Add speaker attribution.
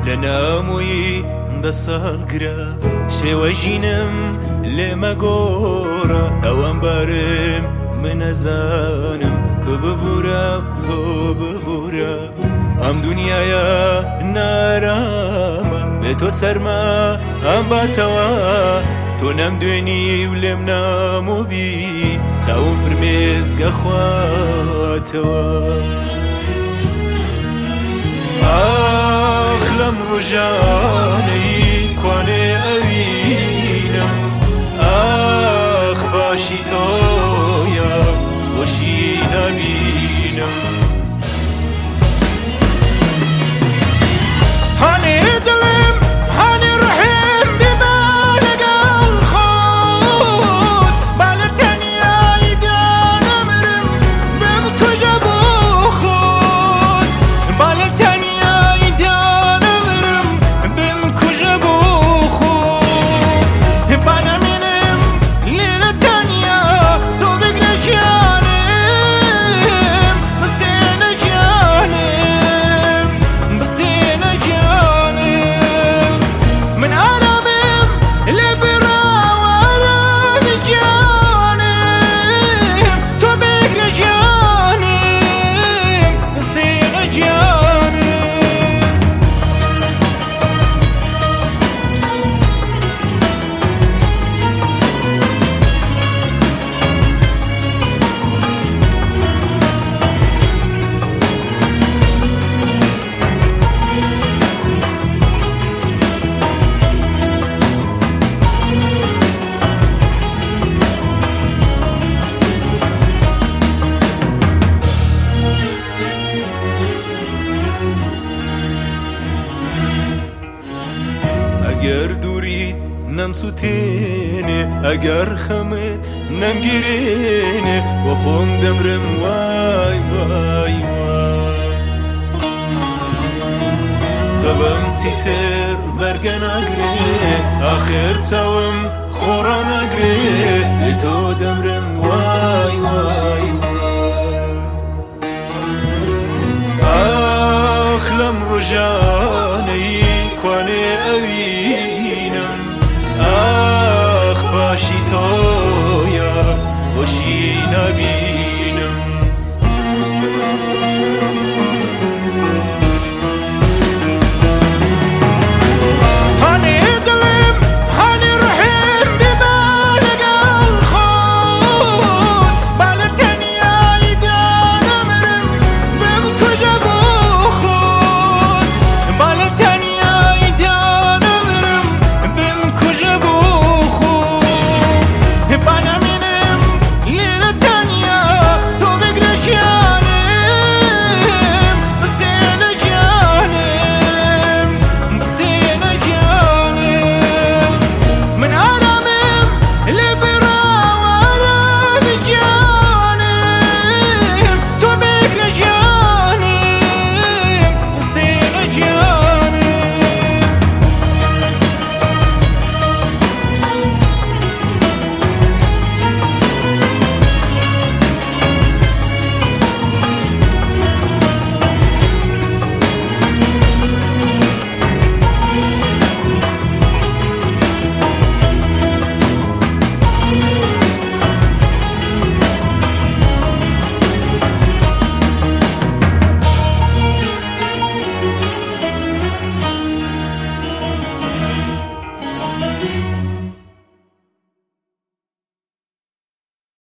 Speaker 1: لناموي دا سالگرا شێوەژینم لێ مەگۆڕە ئەوەم بارم من ئەزانم تۆ ببوورە ئەم دونیایە نارامە بێ تۆ سەرما ئەم باتەوە تۆ نەمدوێنی و لێم نامۆبی چاوم فرمێزگە خواتەوە ئاخ لەم ڕۆژانەی کوانێ ئەوینم ئاخ باشی تۆیە خۆشی نابینم هانێ دڵم هانێ ڕحم ببە لەگەڵ خۆت با لە تەنیایی دانەمرم بمکوژە بۆ خۆت با لە تەنیایی دانەمرم بمکوژە بۆ خۆت با نەمێنم لێرە تەنیا تۆ بگرە گیانم بستێنە گیانم بستێنە گیانم من ئارامم لێ بڕاوەرەمی گیانم تۆ بگرە گیانم بستێنە گیانم ئەگەر دووریت نەمسووتێنێ ئەگەر خەمت نەمگیرێنێ بۆ خۆم دەمرم وای وای وای دڵم چیتر بەرگە ناگرێ ئاخر چاوم خۆڕا ناگرێ بێ تۆ دەمرم وای وای وای ئاخ لەم ڕۆژانەی کوانێ ئەوینم ئاخ باشی تۆیە خۆشی